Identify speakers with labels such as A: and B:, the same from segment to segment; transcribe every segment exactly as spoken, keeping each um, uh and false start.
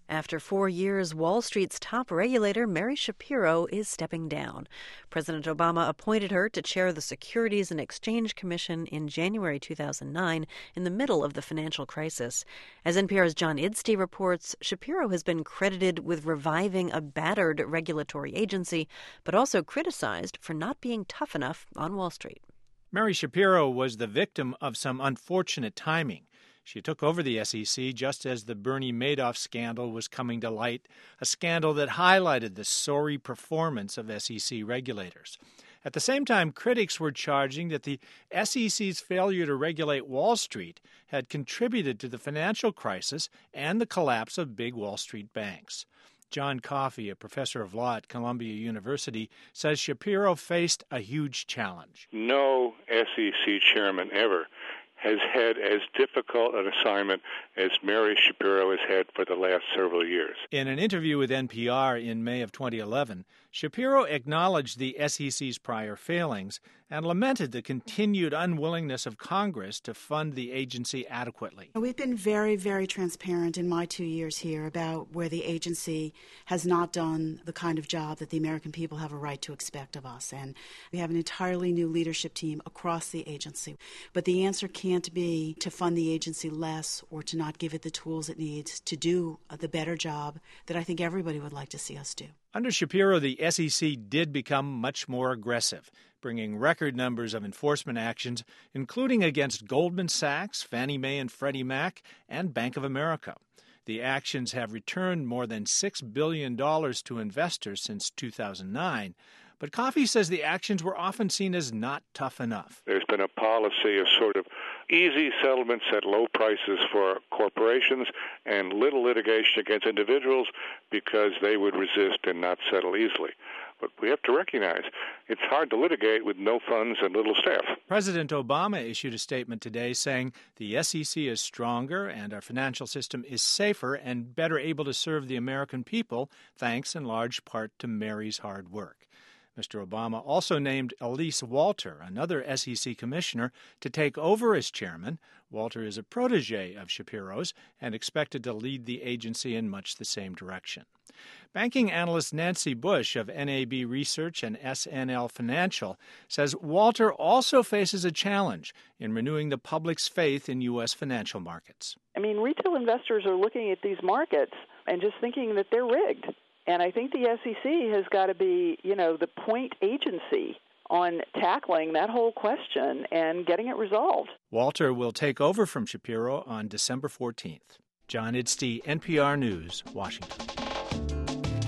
A: After four years, Wall Street's top regulator, Mary Schapiro, is stepping down. President Obama appointed her to chair the Securities and Exchange Commission in January two thousand nine, in the middle of the financial crisis. As N P R's John Idstey reports, Schapiro has been credited with reviving a battered regulatory agency, but also criticized for not being tough enough on Wall Street.
B: Mary Schapiro was the victim of some unfortunate timing. She took over the S E C just as the Bernie Madoff scandal was coming to light, a scandal that highlighted the sorry performance of S E C regulators. At the same time, critics were charging that the S E C's failure to regulate Wall Street had contributed to the financial crisis and the collapse of big Wall Street banks. John Coffey, a professor of law at Columbia University, says Schapiro faced a huge challenge.
C: No S E C chairman ever has had as difficult an assignment as Mary Schapiro has had for the last several years.
B: In an interview with N P R in May of twenty eleven, Schapiro acknowledged the S E C's prior failings and lamented the continued unwillingness of Congress to fund the agency adequately.
D: We've been very, very transparent in my two years here about where the agency has not done the kind of job that the American people have a right to expect of us. And we have an entirely new leadership team across the agency. But the answer can't be to fund the agency less or to not give it the tools it needs to do the better job that I think everybody would like to see us do.
B: Under Schapiro, the S E C did become much more aggressive, bringing record numbers of enforcement actions, including against Goldman Sachs, Fannie Mae and Freddie Mac, and Bank of America. The actions have returned more than six billion dollars to investors since two thousand nine, but Coffey says the actions were often seen as not tough enough.
C: There's been a policy of sort of easy settlements at low prices for corporations and little litigation against individuals because they would resist and not settle easily. But we have to recognize it's hard to litigate with no funds and little staff.
B: President Obama issued a statement today saying the S E C is stronger and our financial system is safer and better able to serve the American people, thanks in large part to Mary's hard work. Mister Obama also named Elise Walter, another S E C commissioner, to take over as chairman. Walter is a protege of Shapiro's and expected to lead the agency in much the same direction. Banking analyst Nancy Bush of N A B Research and S N L Financial says Walter also faces a challenge in renewing the public's faith in U S financial markets.
E: I mean, retail investors are looking at these markets and just thinking that they're rigged. And I think the S E C has got to be, you know, the point agency on tackling that whole question and getting it resolved.
B: Walter will take over from Schapiro on December fourteenth. John Idstey, N P R News, Washington.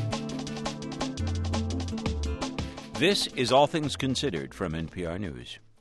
F: This is All Things Considered from N P R News.